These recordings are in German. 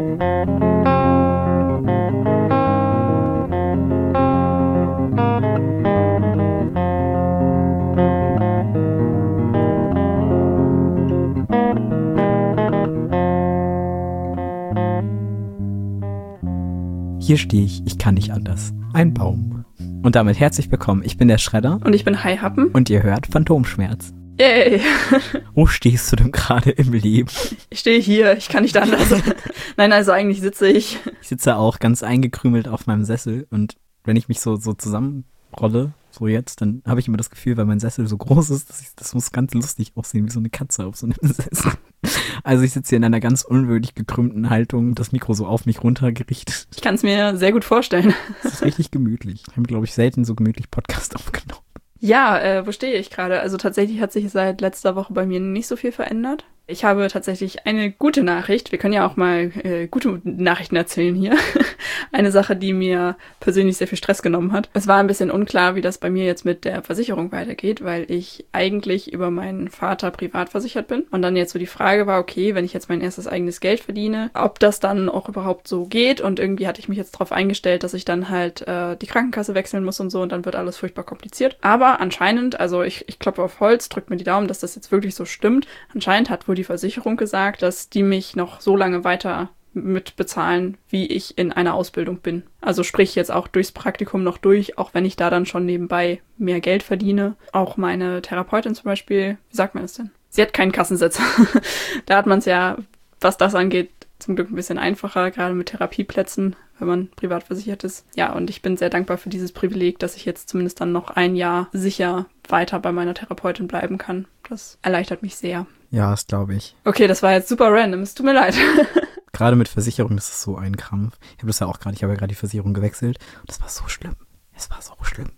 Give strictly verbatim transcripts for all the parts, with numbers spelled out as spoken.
Hier stehe ich, ich kann nicht anders. Ein Baum. Und damit herzlich willkommen. Ich bin der Schredder. Und ich bin Hi Happen. Und ihr hört Phantomschmerz. Yay! Wo stehst du denn gerade im Leben? Ich stehe hier, ich kann nicht anders. Nein, also eigentlich sitze ich. Ich sitze auch ganz eingekrümelt auf meinem Sessel und wenn ich mich so, so zusammenrolle, so jetzt, dann habe ich immer das Gefühl, weil mein Sessel so groß ist, dass ich, das muss ganz lustig aussehen, wie so eine Katze auf so einem Sessel. Also ich sitze hier in einer ganz unwürdig gekrümmten Haltung, das Mikro so auf mich runtergerichtet. Ich kann es mir sehr gut vorstellen. Das ist richtig gemütlich. Ich habe, glaube ich, selten so gemütlich Podcast aufgenommen. Ja, äh, wo stehe ich gerade? Also tatsächlich hat sich seit letzter Woche bei mir nicht so viel verändert. Ich habe tatsächlich eine gute Nachricht. Wir können ja auch mal äh, gute Nachrichten erzählen hier. Eine Sache, die mir persönlich sehr viel Stress genommen hat. Es war ein bisschen unklar, wie das bei mir jetzt mit der Versicherung weitergeht, weil ich eigentlich über meinen Vater privat versichert bin. Und dann jetzt so die Frage war, okay, wenn ich jetzt mein erstes eigenes Geld verdiene, ob das dann auch überhaupt so geht. Und irgendwie hatte ich mich jetzt darauf eingestellt, dass ich dann halt äh, die Krankenkasse wechseln muss und so. Und dann wird alles furchtbar kompliziert. Aber anscheinend, also ich, ich klopfe auf Holz, drückt mir die Daumen, dass das jetzt wirklich so stimmt. Anscheinend hat wohl die Versicherung gesagt, dass die mich noch so lange weiter mitbezahlen, wie ich in einer Ausbildung bin. Also sprich jetzt auch durchs Praktikum noch durch, auch wenn ich da dann schon nebenbei mehr Geld verdiene. Auch meine Therapeutin zum Beispiel, wie sagt man das denn? Sie hat keinen Kassensitz. Da hat man es ja, was das angeht, zum Glück ein bisschen einfacher, gerade mit Therapieplätzen, wenn man privat versichert ist. Ja, und ich bin sehr dankbar für dieses Privileg, dass ich jetzt zumindest dann noch ein Jahr sicher weiter bei meiner Therapeutin bleiben kann. Das erleichtert mich sehr. Ja, das glaube ich. Okay, das war jetzt super random, es tut mir leid. Gerade mit Versicherung ist es so ein Krampf. Ich habe das ja auch gerade, ich habe ja gerade die Versicherung gewechselt und das war so schlimm. Es war so schlimm.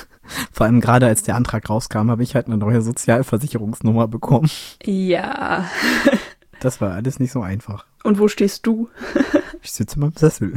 Vor allem gerade als der Antrag rauskam, habe ich halt eine neue Sozialversicherungsnummer bekommen. Ja. Das war alles nicht so einfach. Und wo stehst du? Ich sitze in meinem Sessel.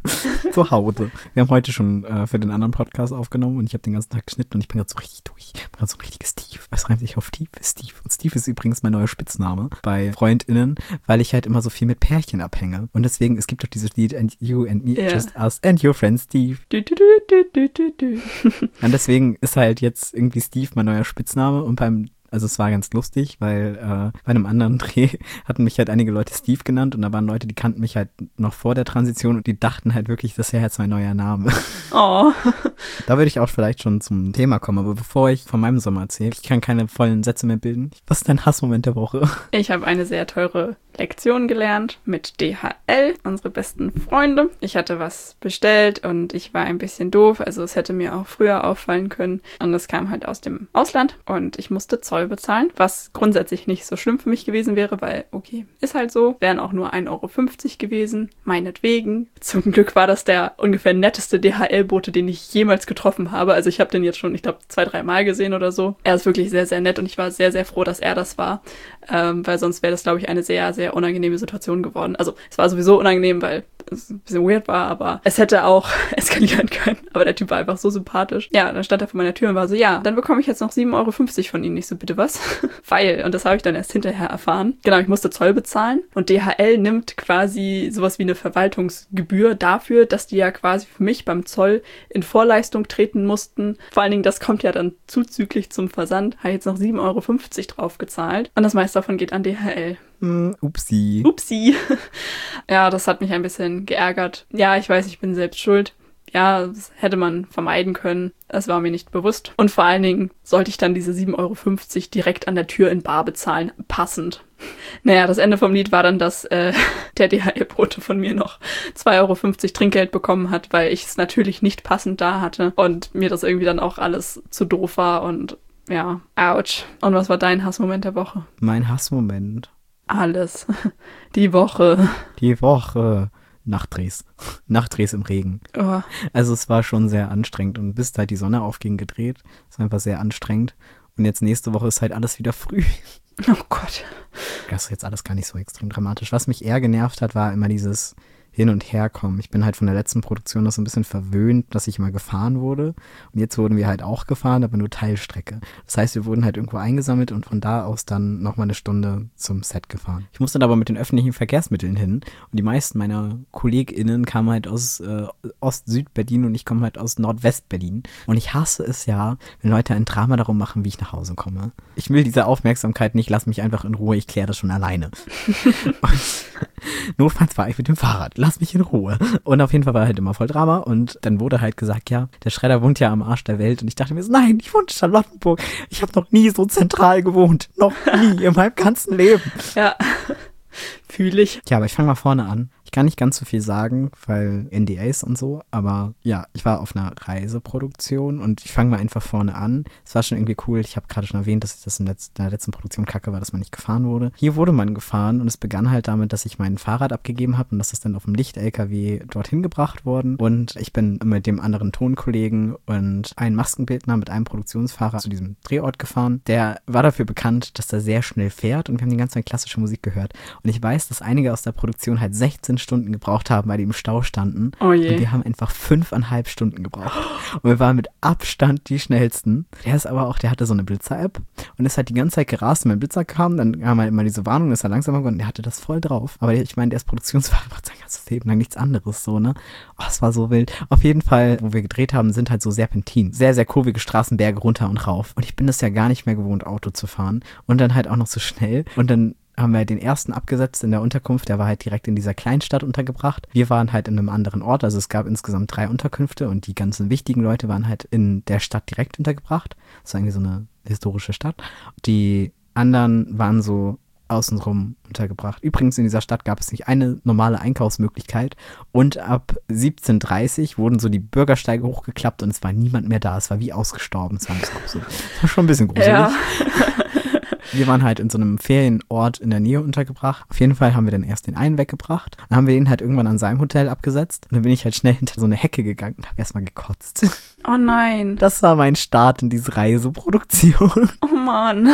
Zu Hause. Wir haben heute schon äh, für den anderen Podcast aufgenommen und ich habe den ganzen Tag geschnitten und ich bin gerade so richtig durch. Ich bin gerade so ein richtiges Steve. Was reimt sich auf Steve? Steve. Und Steve ist übrigens mein neuer Spitzname bei FreundInnen, weil ich halt immer so viel mit Pärchen abhänge. Und deswegen, es gibt doch dieses Lied And You and Me, yeah. Just Us and Your Friend Steve. Du, du, du, du, du, du. Und deswegen ist halt jetzt irgendwie Steve mein neuer Spitzname und beim Also es war ganz lustig, weil äh, bei einem anderen Dreh hatten mich halt einige Leute Steve genannt und da waren Leute, die kannten mich halt noch vor der Transition und die dachten halt wirklich, das wäre jetzt mein neuer Name. Oh. Da würde ich auch vielleicht schon zum Thema kommen, aber bevor ich von meinem Sommer erzähle, ich kann keine vollen Sätze mehr bilden. Was ist dein Hassmoment der Woche? Ich habe eine sehr teure Lektion gelernt mit D H L, unsere besten Freunde. Ich hatte was bestellt und ich war ein bisschen doof, also es hätte mir auch früher auffallen können und es kam halt aus dem Ausland und ich musste Zoll bezahlen, was grundsätzlich nicht so schlimm für mich gewesen wäre, weil, okay, ist halt so, wären auch nur ein Euro fünfzig gewesen, meinetwegen. Zum Glück war das der ungefähr netteste D H L-Bote, den ich jemals getroffen habe, also ich habe den jetzt schon, ich glaube, zwei, drei Mal gesehen oder so. Er ist wirklich sehr, sehr nett und ich war sehr, sehr froh, dass er das war, ähm, weil sonst wäre das, glaube ich, eine sehr, sehr unangenehme Situation geworden. Also es war sowieso unangenehm, weil es ein bisschen weird war, aber es hätte auch eskalieren können. Aber der Typ war einfach so sympathisch. Ja, dann stand er vor meiner Tür und war so, ja, dann bekomme ich jetzt noch sieben Euro fünfzig von Ihnen. Ich so, bitte was? Weil, und das habe ich dann erst hinterher erfahren, genau, ich musste Zoll bezahlen und D H L nimmt quasi sowas wie eine Verwaltungsgebühr dafür, dass die ja quasi für mich beim Zoll in Vorleistung treten mussten. Vor allen Dingen, das kommt ja dann zuzüglich zum Versand. Habe ich jetzt noch sieben Euro fünfzig drauf gezahlt und das meiste davon geht an D H L. Mm, upsi. Upsi. Ja, das hat mich ein bisschen geärgert. Ja, ich weiß, ich bin selbst schuld. Ja, das hätte man vermeiden können. Es war mir nicht bewusst. Und vor allen Dingen sollte ich dann diese sieben Euro fünfzig direkt an der Tür in bar bezahlen. Passend. Naja, das Ende vom Lied war dann, dass äh, der D H L-Bote von mir noch zwei Euro fünfzig Trinkgeld bekommen hat, weil ich es natürlich nicht passend da hatte und mir das irgendwie dann auch alles zu doof war und ja, ouch. Und was war dein Hassmoment der Woche? Mein Hassmoment? Alles. Die Woche. Die Woche. Nachtdrehs. Nachtdrehs im Regen. Oh. Also es war schon sehr anstrengend und bis halt die Sonne aufging gedreht. Es war einfach sehr anstrengend. Und jetzt nächste Woche ist halt alles wieder früh. Oh Gott. Das ist jetzt alles gar nicht so extrem dramatisch. Was mich eher genervt hat, war immer dieses, hin und her kommen. Ich bin halt von der letzten Produktion noch so ein bisschen verwöhnt, dass ich immer gefahren wurde. Und jetzt wurden wir halt auch gefahren, aber nur Teilstrecke. Das heißt, wir wurden halt irgendwo eingesammelt und von da aus dann nochmal eine Stunde zum Set gefahren. Ich musste dann aber mit den öffentlichen Verkehrsmitteln hin. Und die meisten meiner KollegInnen kamen halt aus äh, Ost-Süd-Berlin und ich komme halt aus Nordwest-Berlin. Und ich hasse es ja, wenn Leute ein Drama darum machen, wie ich nach Hause komme. Ich will diese Aufmerksamkeit nicht, lass mich einfach in Ruhe, ich kläre das schon alleine. Notfalls fahre ich mit dem Fahrrad, lass mich in Ruhe. Und auf jeden Fall war halt immer voll Drama und dann wurde halt gesagt, ja, der Schredder wohnt ja am Arsch der Welt und ich dachte mir so, nein, ich wohne in Charlottenburg. Ich habe noch nie so zentral gewohnt, noch nie in meinem ganzen Leben. Ja, fühle ich. Ja, aber ich fange mal vorne an. Ich kann nicht ganz so viel sagen, weil N D As und so, aber ja, ich war auf einer Reiseproduktion und ich fange mal einfach vorne an. Es war schon irgendwie cool. Ich habe gerade schon erwähnt, dass ich das in, letz- in der letzten Produktion kacke war, dass man nicht gefahren wurde. Hier wurde man gefahren und es begann halt damit, dass ich mein Fahrrad abgegeben habe und das ist dann auf dem Licht-L K W dorthin gebracht worden und ich bin mit dem anderen Tonkollegen und einem Maskenbildner mit einem Produktionsfahrer zu diesem Drehort gefahren. Der war dafür bekannt, dass er sehr schnell fährt und wir haben die ganze Zeit klassische Musik gehört. Und ich weiß, dass einige aus der Produktion halt sechzehn Stunden gebraucht haben, weil die im Stau standen. Oh je. Und wir haben einfach fünfeinhalb Stunden gebraucht. Und wir waren mit Abstand die schnellsten. Der ist aber auch, der hatte so eine Blitzer-App und ist halt die ganze Zeit gerast. Und mein Blitzer kam, dann kam halt immer diese Warnung, ist er langsamer geworden. Der hatte das voll drauf. Aber ich meine, der ist Produktionsfahrer, macht sein ganzes Leben lang nichts anderes so, ne? Oh, es war so wild. Auf jeden Fall, wo wir gedreht haben, sind halt so Serpentinen. Sehr, sehr kurvige Straßenberge runter und rauf. Und ich bin das ja gar nicht mehr gewohnt, Auto zu fahren. Und dann halt auch noch so schnell. Und dann haben wir den ersten abgesetzt in der Unterkunft, der war halt direkt in dieser Kleinstadt untergebracht. Wir waren halt in einem anderen Ort, also es gab insgesamt drei Unterkünfte und die ganzen wichtigen Leute waren halt in der Stadt direkt untergebracht. Das war irgendwie so eine historische Stadt. Die anderen waren so außenrum untergebracht. Übrigens in dieser Stadt gab es nicht eine normale Einkaufsmöglichkeit und ab siebzehn Uhr dreißig wurden so die Bürgersteige hochgeklappt und es war niemand mehr da. Es war wie ausgestorben. Es war, so, das war schon ein bisschen gruselig. Ja. Wir waren halt in so einem Ferienort in der Nähe untergebracht. Auf jeden Fall haben wir dann erst den einen weggebracht. Dann haben wir ihn halt irgendwann an seinem Hotel abgesetzt. Und dann bin ich halt schnell hinter so eine Hecke gegangen und habe erstmal gekotzt. Oh nein. Das war mein Start in diese Reiseproduktion. Oh Mann.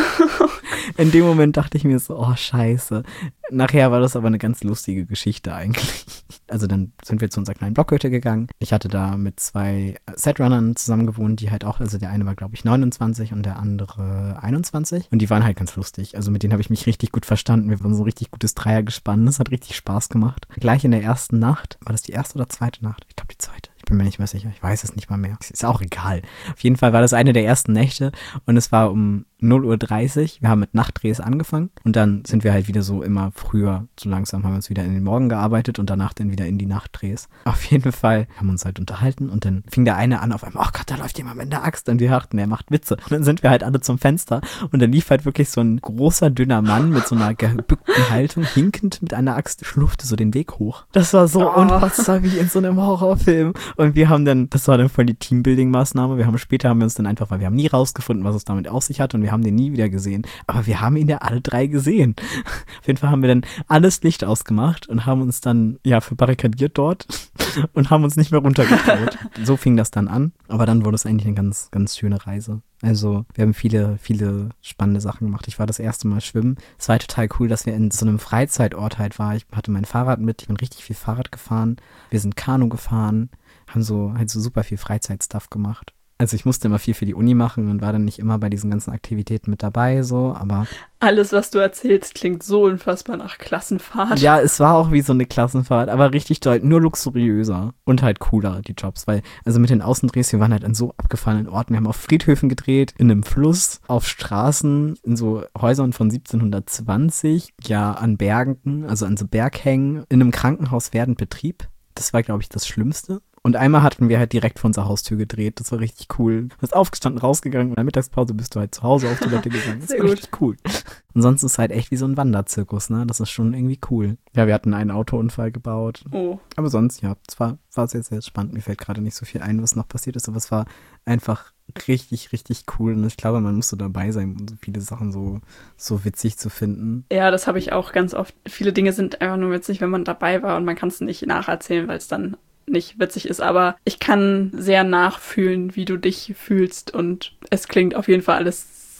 In dem Moment dachte ich mir so, oh scheiße. Nachher war das aber eine ganz lustige Geschichte eigentlich. Also dann sind wir zu unserer kleinen Blockhütte gegangen. Ich hatte da mit zwei Setrunnern zusammen gewohnt, die halt auch, also der eine war glaube ich neunundzwanzig und der andere einundzwanzig. Und die waren halt ganz lustig. Also mit denen habe ich mich richtig gut verstanden. Wir waren so ein richtig gutes Dreiergespann. Das hat richtig Spaß gemacht. Gleich in der ersten Nacht, war das die erste oder zweite Nacht? Ich glaube die zweite. Ich bin mir nicht mehr sicher. Ich weiß es nicht mal mehr. Ist auch egal. Auf jeden Fall war das eine der ersten Nächte und es war um null Uhr dreißig. Wir haben mit Nachtdrehs angefangen und dann sind wir halt wieder so immer früher, so langsam haben wir uns wieder in den Morgen gearbeitet und danach dann wieder in die Nachtdrehs. Auf jeden Fall haben wir uns halt unterhalten und dann fing der eine an auf einmal, oh Gott, da läuft jemand mit der Axt und wir dachten, er macht Witze. Und dann sind wir halt alle zum Fenster und dann lief halt wirklich so ein großer, dünner Mann mit so einer gebückten Haltung, hinkend mit einer Axt, schlurfte so den Weg hoch. Das war so oh. unfassbar wie in so einem Horrorfilm. Und wir haben dann, das war dann voll die Teambuilding-Maßnahme, wir haben später haben wir uns dann einfach, weil wir haben nie rausgefunden, was es damit auf sich hat und wir haben den nie wieder gesehen, aber wir haben ihn ja alle drei gesehen. Auf jeden Fall haben wir dann alles Licht ausgemacht und haben uns dann, ja, verbarrikadiert dort und haben uns nicht mehr runtergetraut. So fing das dann an, aber dann wurde es eigentlich eine ganz, ganz schöne Reise. Also wir haben viele, viele spannende Sachen gemacht. Ich war das erste Mal schwimmen. Es war total cool, dass wir in so einem Freizeitort halt waren. Ich hatte mein Fahrrad mit, ich bin richtig viel Fahrrad gefahren. Wir sind Kanu gefahren, haben so halt so super viel Freizeitstuff gemacht. Also ich musste immer viel für die Uni machen und war dann nicht immer bei diesen ganzen Aktivitäten mit dabei, so, aber... Alles, was du erzählst, klingt so unfassbar nach Klassenfahrt. Ja, es war auch wie so eine Klassenfahrt, aber richtig toll, nur luxuriöser und halt cooler, die Jobs, weil, also mit den Außendrehs, wir waren halt an so abgefallenen Orten, wir haben auf Friedhöfen gedreht, in einem Fluss, auf Straßen, in so Häusern von siebzehnhundertzwanzig, ja, an Bergen, also an so Berghängen, in einem Krankenhaus während Betrieb. Das war, glaube ich, das Schlimmste. Und einmal hatten wir halt direkt vor unserer Haustür gedreht. Das war richtig cool. Du bist aufgestanden, rausgegangen und in der Mittagspause bist du halt zu Hause auf Toilette gegangen. Das Sehr war gut. richtig cool. Und sonst ist es halt echt wie so ein Wanderzirkus, ne? Das ist schon irgendwie cool. Ja, wir hatten einen Autounfall gebaut. Oh. Aber sonst, ja, es war, war sehr, sehr spannend. Mir fällt gerade nicht so viel ein, was noch passiert ist, aber es war einfach richtig, richtig cool. Und ich glaube, man musste dabei sein, um so viele Sachen so, so witzig zu finden. Ja, das habe ich auch ganz oft. Viele Dinge sind einfach nur witzig, wenn man dabei war und man kann es nicht nacherzählen, weil es dann nicht witzig ist, aber ich kann sehr nachfühlen, wie du dich fühlst und es klingt auf jeden Fall alles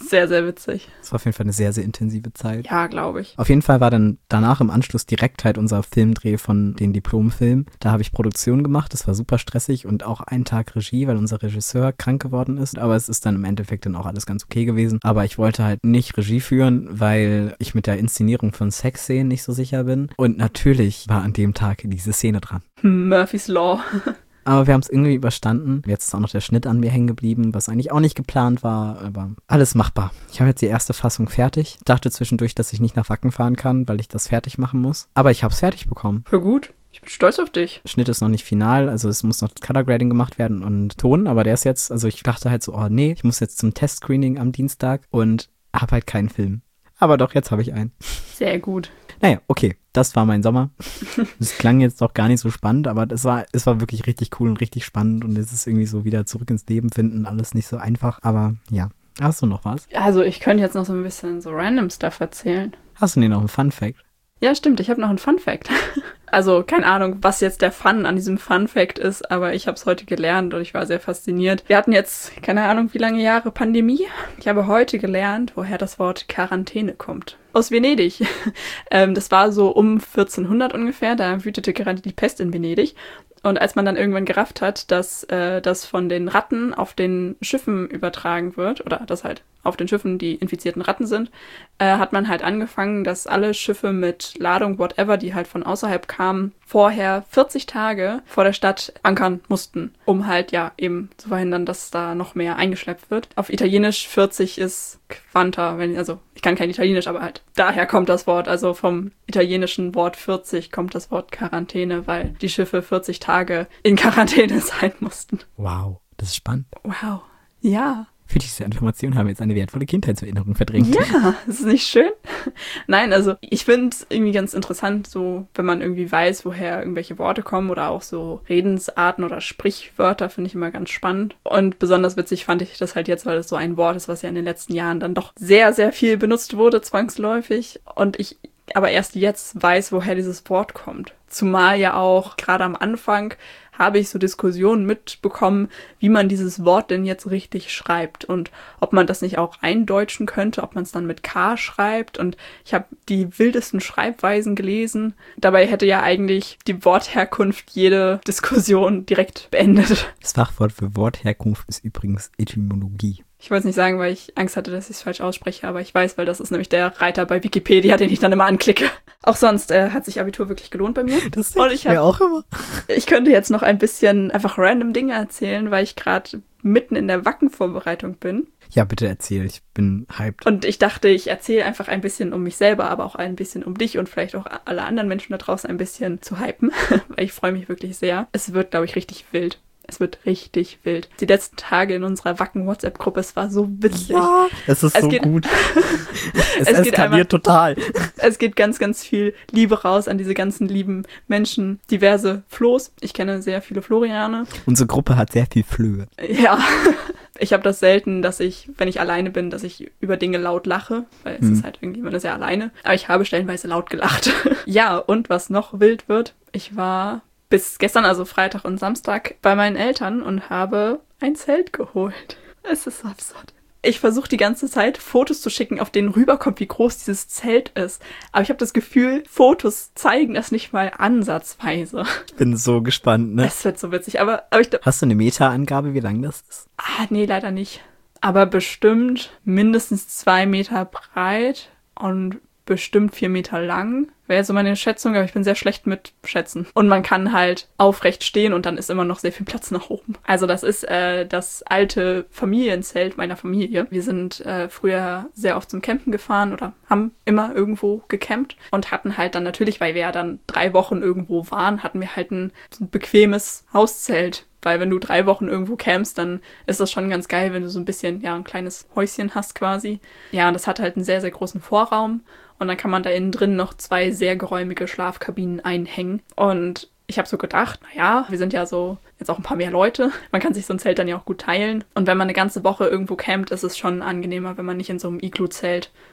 sehr, sehr witzig. Das war auf jeden Fall eine sehr, sehr intensive Zeit. Ja, glaube ich. Auf jeden Fall war dann danach im Anschluss direkt halt unser Filmdreh von den Diplomfilmen. Da habe ich Produktion gemacht, das war super stressig und auch einen Tag Regie, weil unser Regisseur krank geworden ist. Aber es ist dann im Endeffekt dann auch alles ganz okay gewesen. Aber ich wollte halt nicht Regie führen, weil ich mit der Inszenierung von Sexszenen nicht so sicher bin. Und natürlich war an dem Tag diese Szene dran. Murphy's Law. Aber wir haben es irgendwie überstanden. Jetzt ist auch noch der Schnitt an mir hängen geblieben, was eigentlich auch nicht geplant war, aber alles machbar. Ich habe jetzt die erste Fassung fertig. Dachte zwischendurch, dass ich nicht nach Wacken fahren kann, weil ich das fertig machen muss. Aber ich habe es fertig bekommen. Ja gut, ich bin stolz auf dich. Schnitt ist noch nicht final, also es muss noch Color Grading gemacht werden und Ton, aber der ist jetzt, also ich dachte halt so, oh nee, ich muss jetzt zum Testscreening am Dienstag und habe halt keinen Film. Aber doch, jetzt habe ich einen. Sehr gut. Naja, okay, das war mein Sommer. Das klang jetzt doch gar nicht so spannend, aber es war, es war wirklich richtig cool und richtig spannend und es ist irgendwie so wieder zurück ins Leben finden, alles nicht so einfach, aber ja. Hast du noch was? Also ich könnte jetzt noch so ein bisschen so random Stuff erzählen. Hast du denn noch einen Fun Fact? Ja, stimmt, ich habe noch einen Fun Fact. Also keine Ahnung, was jetzt der Fun an diesem Fun Fact ist, aber ich habe es heute gelernt und ich war sehr fasziniert. Wir hatten jetzt, keine Ahnung, wie lange Jahre Pandemie. Ich habe heute gelernt, woher das Wort Quarantäne kommt. Aus Venedig. ähm, das war so um vierzehnhundert ungefähr, da wütete gerade die Pest in Venedig. Und als man dann irgendwann gerafft hat, dass äh, das von den Ratten auf den Schiffen übertragen wird, oder dass halt auf den Schiffen die infizierten Ratten sind, äh, hat man halt angefangen, dass alle Schiffe mit Ladung, whatever, die halt von außerhalb kamen, vorher vierzig Tage vor der Stadt ankern mussten, um halt ja eben zu verhindern, dass da noch mehr eingeschleppt wird. Auf Italienisch vierzig ist Quanta, wenn, also ich kann kein Italienisch, aber halt daher kommt das Wort, also vom italienischen Wort vierzig kommt das Wort Quarantäne, weil die Schiffe vierzig Tage in Quarantäne sein mussten. Wow, das ist spannend. Wow, ja. Für diese Information haben wir jetzt eine wertvolle Kindheitserinnerung verdrängt. Ja, ist es nicht schön? Nein, also ich finde es irgendwie ganz interessant, so wenn man irgendwie weiß, woher irgendwelche Worte kommen oder auch so Redensarten oder Sprichwörter, finde ich immer ganz spannend. Und besonders witzig fand ich das halt jetzt, weil es so ein Wort ist, was ja in den letzten Jahren dann doch sehr, sehr viel benutzt wurde, zwangsläufig. Und ich aber erst jetzt weiß, woher dieses Wort kommt. Zumal ja auch gerade am Anfang habe ich so Diskussionen mitbekommen, wie man dieses Wort denn jetzt richtig schreibt und ob man das nicht auch eindeutschen könnte, ob man es dann mit K schreibt. Und ich habe die wildesten Schreibweisen gelesen. Dabei hätte ja eigentlich die Wortherkunft jede Diskussion direkt beendet. Das Fachwort für Wortherkunft ist übrigens Etymologie. Ich wollte es nicht sagen, weil ich Angst hatte, dass ich es falsch ausspreche, aber ich weiß, weil das ist nämlich der Reiter bei Wikipedia, den ich dann immer anklicke. Auch sonst äh, hat sich Abitur wirklich gelohnt bei mir. Das denke ich mir auch immer. Ich könnte jetzt noch ein bisschen einfach random Dinge erzählen, weil ich gerade mitten in der Wackenvorbereitung bin. Ja, bitte erzähl, ich bin hyped. Und ich dachte, ich erzähle einfach ein bisschen um mich selber, aber auch ein bisschen um dich und vielleicht auch alle anderen Menschen da draußen ein bisschen zu hypen, weil ich freue mich wirklich sehr. Es wird, glaube ich, richtig wild. Es wird richtig wild. Die letzten Tage in unserer Wacken-WhatsApp-Gruppe, es war so witzig. Ja, es ist es so geht, gut. es, es eskaliert einmal, total. Es geht ganz, ganz viel Liebe raus an diese ganzen lieben Menschen. Diverse Flo's. Ich kenne sehr viele Floriane. Unsere Gruppe hat sehr viel Flöhe. Ja. Ich habe das selten, dass ich, wenn ich alleine bin, dass ich über Dinge laut lache, weil es hm. ist halt irgendwie, man ist ja alleine. Aber ich habe stellenweise laut gelacht. Ja, und was noch wild wird, ich war bis gestern, also Freitag und Samstag, bei meinen Eltern und habe ein Zelt geholt. Es ist so absurd. Ich versuche die ganze Zeit, Fotos zu schicken, auf denen rüberkommt, wie groß dieses Zelt ist. Aber ich habe das Gefühl, Fotos zeigen das nicht mal ansatzweise. Ich bin so gespannt, ne? Es wird so witzig, aber... aber ich, Hast du eine Meta-Angabe, wie lang das ist? Ah, nee, leider nicht. Aber bestimmt mindestens zwei Meter breit und bestimmt vier Meter lang. Wäre so meine Schätzung, aber ich bin sehr schlecht mit Schätzen. Und man kann halt aufrecht stehen und dann ist immer noch sehr viel Platz nach oben. Also das ist äh, das alte Familienzelt meiner Familie. Wir sind äh, früher sehr oft zum Campen gefahren oder haben immer irgendwo gecampt und hatten halt dann natürlich, weil wir ja dann drei Wochen irgendwo waren, hatten wir halt ein, ein bequemes Hauszelt. Weil wenn du drei Wochen irgendwo campst, dann ist das schon ganz geil, wenn du so ein bisschen, ja, ein kleines Häuschen hast quasi. Ja, und das hat halt einen sehr, sehr großen Vorraum. Und dann kann man da innen drin noch zwei sehr geräumige Schlafkabinen einhängen. Und ich habe so gedacht, naja, wir sind ja so jetzt auch ein paar mehr Leute. Man kann sich so ein Zelt dann ja auch gut teilen. Und wenn man eine ganze Woche irgendwo campt, ist es schon angenehmer, wenn man nicht in so einem Iglu-Zelt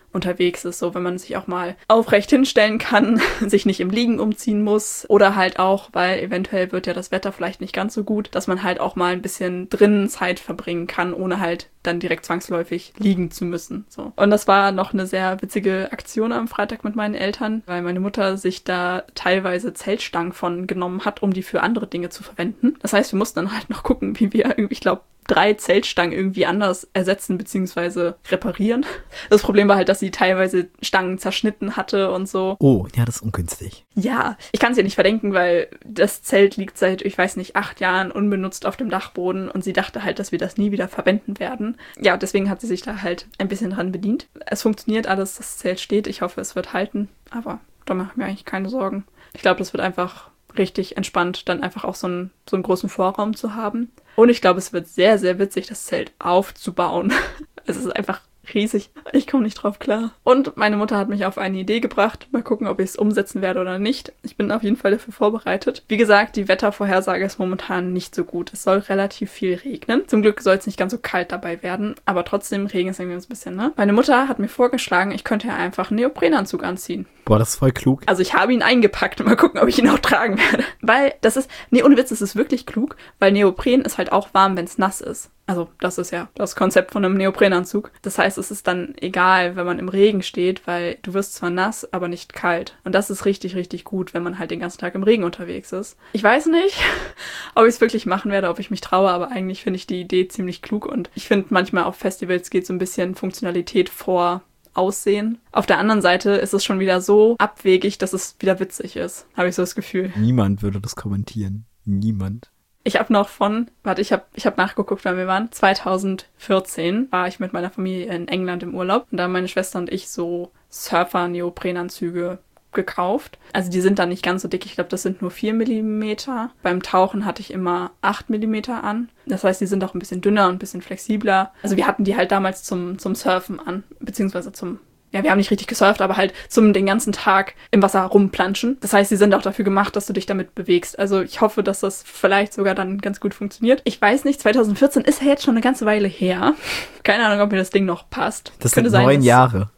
unterwegs ist, so wenn man sich auch mal aufrecht hinstellen kann, sich nicht im Liegen umziehen muss oder halt auch, weil eventuell wird ja das Wetter vielleicht nicht ganz so gut, dass man halt auch mal ein bisschen drinnen Zeit verbringen kann, ohne halt dann direkt zwangsläufig liegen zu müssen. So. Und das war noch eine sehr witzige Aktion am Freitag mit meinen Eltern, weil meine Mutter sich da teilweise Zeltstangen von genommen hat, um die für andere Dinge zu verwenden. Das heißt, wir mussten dann halt noch gucken, wie wir irgendwie, ich glaube, drei Zeltstangen irgendwie anders ersetzen bzw. reparieren. Das Problem war halt, dass sie teilweise Stangen zerschnitten hatte und so. Oh, ja, das ist ungünstig. Ja, ich kann es ihr nicht verdenken, weil das Zelt liegt seit, ich weiß nicht, acht Jahren unbenutzt auf dem Dachboden und sie dachte halt, dass wir das nie wieder verwenden werden. Ja, deswegen hat sie sich da halt ein bisschen dran bedient. Es funktioniert alles, das Zelt steht. Ich hoffe, es wird halten, aber da mache ich mir eigentlich keine Sorgen. Ich glaube, das wird einfach richtig entspannt, dann einfach auch so einen, so einen großen Vorraum zu haben. Und ich glaube, es wird sehr, sehr witzig, das Zelt aufzubauen. Es ist einfach riesig. Ich komme nicht drauf klar. Und meine Mutter hat mich auf eine Idee gebracht. Mal gucken, ob ich es umsetzen werde oder nicht. Ich bin auf jeden Fall dafür vorbereitet. Wie gesagt, die Wettervorhersage ist momentan nicht so gut. Es soll relativ viel regnen. Zum Glück soll es nicht ganz so kalt dabei werden. Aber trotzdem regnet es irgendwie ein bisschen, ne? Meine Mutter hat mir vorgeschlagen, ich könnte ja einfach einen Neoprenanzug anziehen. Boah, das ist voll klug. Also ich habe ihn eingepackt. Mal gucken, ob ich ihn auch tragen werde. Weil das ist, nee, ohne Witz, das ist wirklich klug. Weil Neopren ist halt auch warm, wenn es nass ist. Also das ist ja das Konzept von einem Neoprenanzug. Das heißt, es ist dann egal, wenn man im Regen steht, weil du wirst zwar nass, aber nicht kalt. Und das ist richtig, richtig gut, wenn man halt den ganzen Tag im Regen unterwegs ist. Ich weiß nicht, ob ich es wirklich machen werde, ob ich mich traue, aber eigentlich finde ich die Idee ziemlich klug. Und ich finde, manchmal auf Festivals geht so ein bisschen Funktionalität vor Aussehen. Auf der anderen Seite ist es schon wieder so abwegig, dass es wieder witzig ist. Habe ich so das Gefühl. Niemand würde das kommentieren. Niemand. Ich habe noch von, warte, ich habe ich hab nachgeguckt, wann wir waren. zwanzig vierzehn war ich mit meiner Familie in England im Urlaub. Und da haben meine Schwester und ich so Surfer-Neoprenanzüge gekauft. Also die sind dann nicht ganz so dick. Ich glaube, das sind nur vier Millimeter. Beim Tauchen hatte ich immer acht Millimeter an. Das heißt, die sind auch ein bisschen dünner und ein bisschen flexibler. Also wir hatten die halt damals zum, zum Surfen an, beziehungsweise zum Ja, wir haben nicht richtig gesurft, aber halt zum den ganzen Tag im Wasser rumplanschen. Das heißt, sie sind auch dafür gemacht, dass du dich damit bewegst. Also ich hoffe, dass das vielleicht sogar dann ganz gut funktioniert. Ich weiß nicht, zwanzig vierzehn ist ja jetzt schon eine ganze Weile her. Keine Ahnung, ob mir das Ding noch passt. Das sind neun Jahre.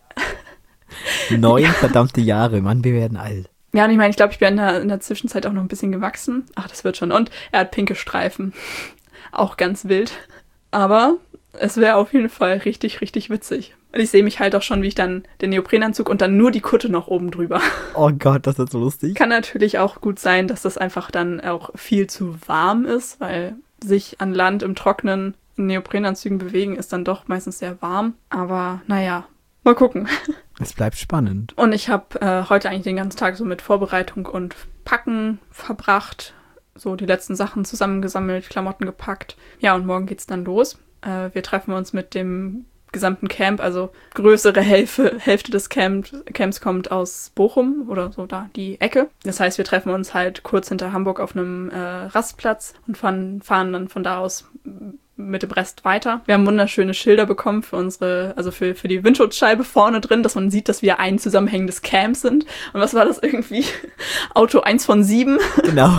Neun verdammte Jahre. Mann, wir werden alt. Ja, und ich meine, ich glaube, ich bin in der, in der Zwischenzeit auch noch ein bisschen gewachsen. Ach, das wird schon. Und er hat pinke Streifen. Auch ganz wild. Aber es wäre auf jeden Fall richtig, richtig witzig. Und ich sehe mich halt auch schon, wie ich dann den Neoprenanzug und dann nur die Kutte noch oben drüber. Oh Gott, das ist so lustig. Kann natürlich auch gut sein, dass das einfach dann auch viel zu warm ist, weil sich an Land im Trocknen in Neoprenanzügen bewegen ist dann doch meistens sehr warm. Aber naja, mal gucken. Es bleibt spannend. Und ich habe äh, heute eigentlich den ganzen Tag so mit Vorbereitung und Packen verbracht. So die letzten Sachen zusammengesammelt, Klamotten gepackt. Ja, und morgen geht's dann los. Äh, wir treffen uns mit dem gesamten Camp, also größere Hälfte, Hälfte des Camp, Camps kommt aus Bochum oder so da die Ecke. Das heißt, wir treffen uns halt kurz hinter Hamburg auf einem äh, Rastplatz und fahren, fahren dann von da aus mit dem Rest weiter. Wir haben wunderschöne Schilder bekommen für unsere, also für, für die Windschutzscheibe vorne drin, dass man sieht, dass wir ein zusammenhängendes Camp sind. Und was war das irgendwie? Auto eins von sieben. Genau.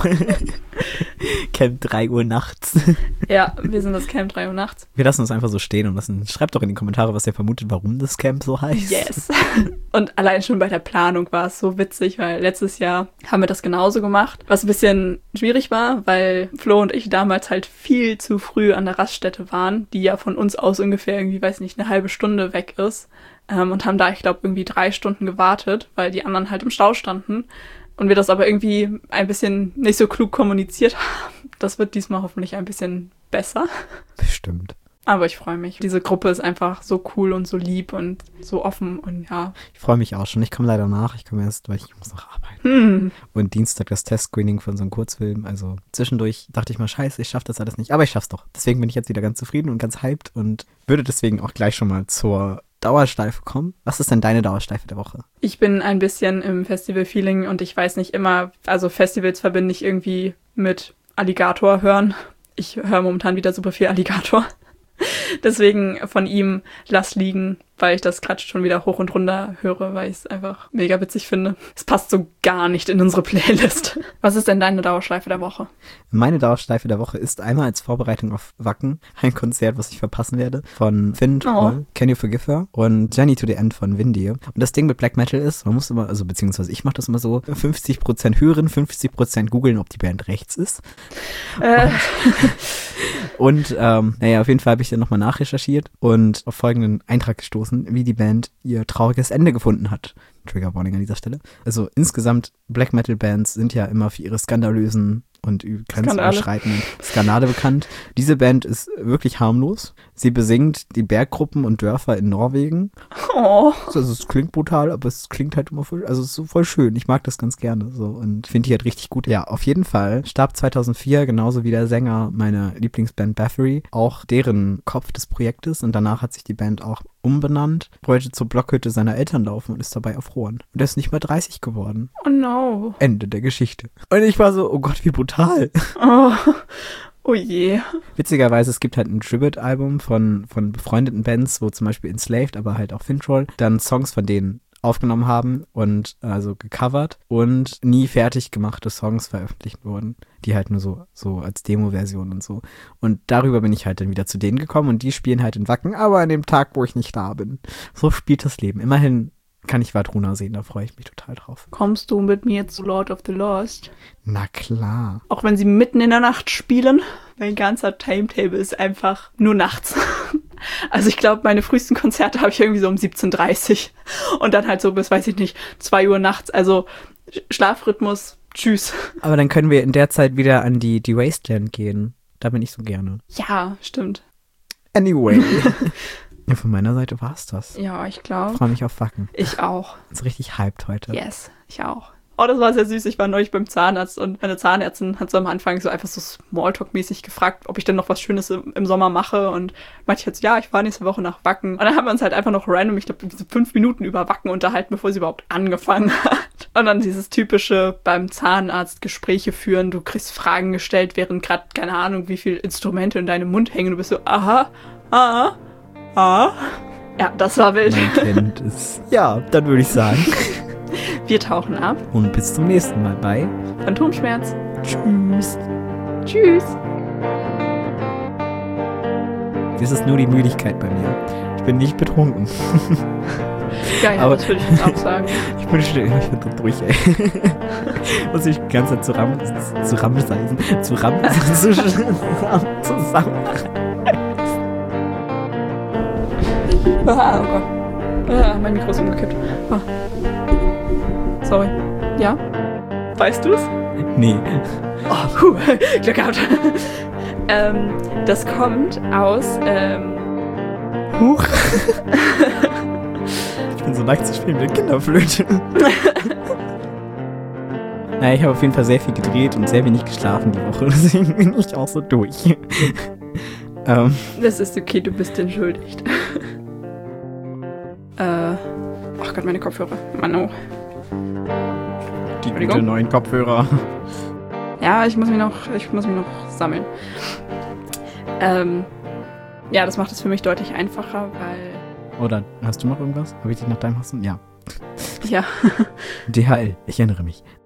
Camp drei Uhr nachts. Ja, wir sind das Camp drei Uhr nachts. Wir lassen uns einfach so stehen und lassen, schreibt doch in die Kommentare, was ihr vermutet, warum das Camp so heißt. Yes. Und allein schon bei der Planung war es so witzig, weil letztes Jahr haben wir das genauso gemacht, was ein bisschen schwierig war, weil Flo und ich damals halt viel zu früh an der Raststätte waren, die ja von uns aus ungefähr irgendwie, weiß nicht, eine halbe Stunde weg ist, ähm, und haben da, ich glaube, irgendwie drei Stunden gewartet, weil die anderen halt im Stau standen. Und wir das aber irgendwie ein bisschen nicht so klug kommuniziert haben. Das wird diesmal hoffentlich ein bisschen besser. Bestimmt. Aber ich freue mich. Diese Gruppe ist einfach so cool und so lieb und so offen und ja. Ich freue mich auch schon. Ich komme leider nach. Ich komme erst, weil ich muss noch arbeiten. Hm. Und Dienstag das Testscreening von so einem Kurzfilm. Also zwischendurch dachte ich mal, scheiße, ich schaffe das alles nicht. Aber ich schaff's doch. Deswegen bin ich jetzt wieder ganz zufrieden und ganz hyped und würde deswegen auch gleich schon mal zur Dauerschleife kommen. Was ist denn deine Dauerschleife der Woche? Ich bin ein bisschen im Festival-Feeling und ich weiß nicht immer, also Festivals verbinde ich irgendwie mit Alligator hören. Ich höre momentan wieder super viel Alligator. Deswegen von ihm Lass liegen weil ich das gerade schon wieder hoch und runter höre, weil ich es einfach mega witzig finde. Es passt so gar nicht in unsere Playlist. Was ist denn deine Dauerschleife der Woche? Meine Dauerschleife der Woche ist einmal als Vorbereitung auf Wacken ein Konzert, was ich verpassen werde, von Finn Troll, oh. Can You Forgive Her und Journey to the End von Windy. Und das Ding mit Black Metal ist, man muss immer, also beziehungsweise ich mache das immer so, fünfzig Prozent hören, fünfzig Prozent googeln, ob die Band rechts ist. Äh. Und, und ähm, naja, auf jeden Fall habe ich dann nochmal nachrecherchiert und auf folgenden Eintrag gestoßen, wie die Band ihr trauriges Ende gefunden hat. Trigger Warning an dieser Stelle. Also insgesamt, Black Metal Bands sind ja immer für ihre skandalösen und grenzüberschreitenden Skandale bekannt. Diese Band ist wirklich harmlos. Sie besingt die Berggruppen und Dörfer in Norwegen. Oh. Also es klingt brutal, aber es klingt halt immer voll, also es ist so voll schön. Ich mag das ganz gerne so und finde die halt richtig gut. Ja, auf jeden Fall starb zweitausendvier, genauso wie der Sänger meiner Lieblingsband Bathory, auch deren Kopf des Projektes, und danach hat sich die Band auch umbenannt, wollte zur Blockhütte seiner Eltern laufen und ist dabei erfroren. Und er ist nicht mal dreißig geworden. Oh no. Ende der Geschichte. Und ich war so, oh Gott, wie brutal. Oh, oh je. Witzigerweise, es gibt halt ein Tribute-Album von, von befreundeten Bands, wo zum Beispiel Enslaved, aber halt auch Fintroll, dann Songs von denen aufgenommen haben und also gecovert und nie fertig gemachte Songs veröffentlicht wurden, die halt nur so so als Demo-Version und so. Und darüber bin ich halt dann wieder zu denen gekommen und die spielen halt in Wacken, aber an dem Tag, wo ich nicht da bin. So spielt das Leben. Immerhin kann ich Vadruna sehen, da freue ich mich total drauf. Kommst du mit mir zu Lord of the Lost? Na klar. Auch wenn sie mitten in der Nacht spielen? Mein ganzer Timetable ist einfach nur nachts. Also ich glaube, meine frühesten Konzerte habe ich irgendwie so um siebzehn Uhr dreißig und dann halt so bis, weiß ich nicht, zwei Uhr nachts. Also Schlafrhythmus, tschüss. Aber dann können wir in der Zeit wieder an die, die Wasteland gehen. Da bin ich so gerne. Ja, stimmt. Anyway. Ja, von meiner Seite war es das. Ja, ich glaube. Ich freue mich auf Wacken. Ich auch. Ist richtig hyped heute. Yes, ich auch. Oh, das war sehr süß. Ich war neulich beim Zahnarzt und meine Zahnärztin hat so am Anfang so einfach so Smalltalk-mäßig gefragt, ob ich denn noch was Schönes im, im Sommer mache, und meinte ich jetzt, ja, ich fahre nächste Woche nach Wacken. Und dann haben wir uns halt einfach noch random, ich glaube, so fünf Minuten über Wacken unterhalten, bevor sie überhaupt angefangen hat. Und dann dieses typische beim Zahnarzt Gespräche führen, du kriegst Fragen gestellt, während gerade, keine Ahnung, wie viele Instrumente in deinem Mund hängen. Du bist so, aha, aha, aha. Ja, das war wild. Mein Kind ist, ja, dann würde ich sagen... Wir tauchen ab. Und bis zum nächsten Mal bei Phantomschmerz. Tschüss. Tschüss. Das ist nur die Müdigkeit bei mir. Ich bin nicht betrunken. Geil, aber das würde ich jetzt auch sagen. Ich bin still, ich bin so durch, ey. Muss ich die ganze Zeit zu ram, zu ramseisen, zu ram, zu zusammen. Ah, oh Gott. Ah, mein Mikro ist umgekippt. Oh. Sorry. Ja? Weißt du es? Nee. Oh, puh, Glück gehabt. ähm, das kommt aus, ähm... Huch. Ich bin so leicht zu spielen mit Kinderflöte. Naja, ich habe auf jeden Fall sehr viel gedreht und sehr wenig geschlafen die Woche, deswegen bin ich auch so durch. ähm. Das ist okay, du bist entschuldigt. äh... Ach Gott, meine Kopfhörer. Mann, oh. Die gute neuen Kopfhörer. Ja, ich muss mich noch, ich muss mich noch sammeln. Ähm, ja, das macht es für mich deutlich einfacher, weil... Oder hast du noch irgendwas? Habe ich dich nach deinem Hassen? Ja. Ja. D H L, ich erinnere mich.